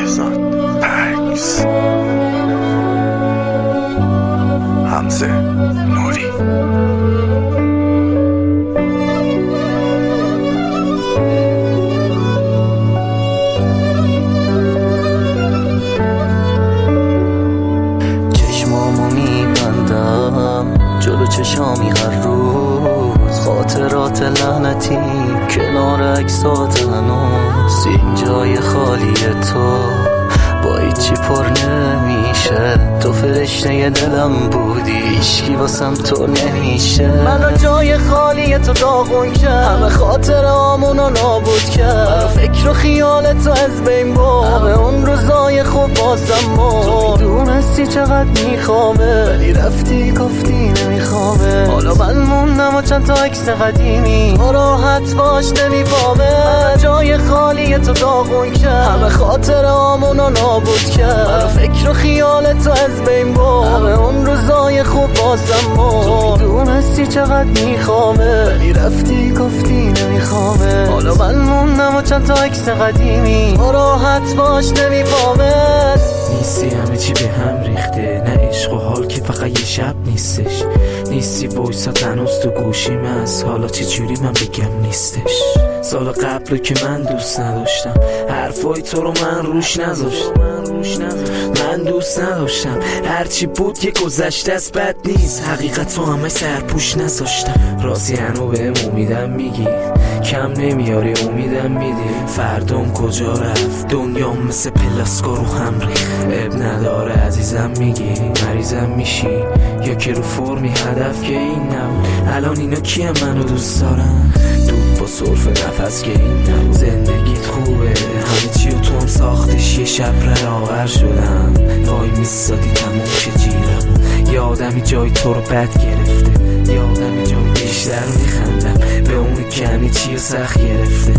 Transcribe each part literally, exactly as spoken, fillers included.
بهزاد پکس حمزه نوری چشمامو میبندم جلو چشامی هر روز خاطرات لعنتی کنار عکسات هنوز این جای خالی تو با هیچی پر نمیشه تو فرشته دلم بودی هیچکی واسم تو نمیشه منو جای خالی تو داغون کرد همه خاطر آمونو نابود کرد منو فکر و خیال تو از بین برد همه اون روزای خوب بازم مرد تو میدونستی چقدر میخوامه ولی رفتی گفتی نمیخوامه حالا من موندم و چند تا عکس قدیمی تو راحت باش نمیفهمه منو جای خالی تو داغون کرد همه خاطر آمونو نابود کرد منو فکر و خیال تو از بین برد همه اون روزای خوب بازم مرد تو میدونستی چقدر میخوامه ولی رفتی گفتی نمیخوامه حالا من موندم و چند تا عکس قدیمی تو راحت باش نمیفهمه نیستی همه چی به هم ریخته نه عشق و حال که فقط یه شب نیستش نیستی وایسات هنوز تو گوشیم از حالا چه جوری من بگم نیستش سال قبل که من دوست نداشتم حرفای تو رو من روش نذاشتم من دوست نداشتم هرچی بود یه گذشته از بد نیست حقیقت تو همه سرپوش نذاشتم راستی هنو بهم امیدم میگی کم نمیاری امیدم میدی فردام کجا رفت دنیا مثل پلاسکا رو هم ریخت اب نداره عزیزم میگی مریضم میشی یا که رو فرمی هدف که این نبود الان اینا کیه منو دوست دارن دود با صرف نفس که این نبود زندگیت خوبه همه چی و تو هم ساختش یه شب رهاور شدم وای میستادی تموم شه جیرم یه آدمی جای تو رو بد گرفته یه آدمی جای بیشتر میخندم به اون کمی چی و سخت گرفته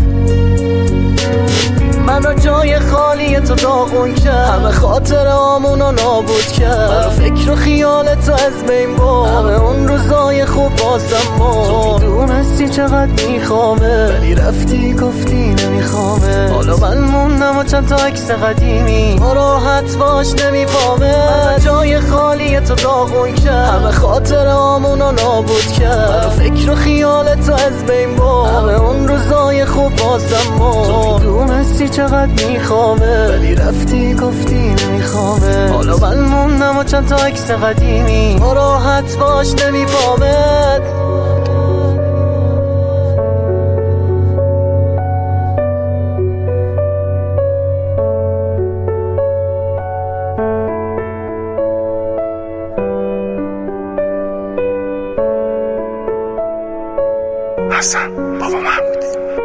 منو جای خالی تو داغون کرد همه خاطر آمونو نابود کرد منو فکر و خیال تو از بین برد همه اون روزای خوب بازم مرد تو میدونستی چقدر میخوامه ولی رفتی گفتی نمیخوامه حالا من موندم و چند تا عکس قدیمی تو راحت باش نمیفهمه منو جای خالی تو داغون کرد همه خاطر آمونو نابود کرد منو فکر و خیال تو از بین برد همه اون روزای خوب بازم مرد تو میدونستی چقدر میخوامه ولی رفتی گفتی نمیخوامه حالا من موندم و چند تا عکس قدیمی تو راحت باش نمیفهمه حسن بابا محمودی